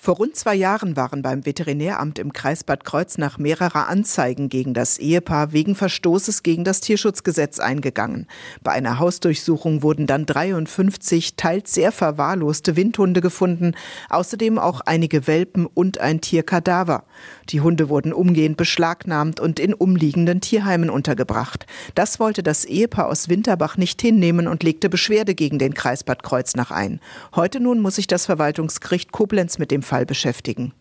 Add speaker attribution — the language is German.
Speaker 1: Vor rund 2 Jahren waren beim Veterinäramt im Kreis Bad Kreuznach mehrere Anzeigen gegen das Ehepaar wegen Verstoßes gegen das Tierschutzgesetz eingegangen. Bei einer Hausdurchsuchung wurden dann 53 teils sehr verwahrloste Windhunde gefunden, außerdem auch einige Welpen und ein Tierkadaver. Die Hunde wurden umgehend beschlagnahmt und in umliegenden Tierheimen untergebracht. Das wollte das Ehepaar aus Winterbach nicht hinnehmen und legte Beschwerde gegen den Kreis Bad Kreuznach ein. Heute nun muss sich das Verwaltungsgericht Koblenz mit dem Fall beschäftigen.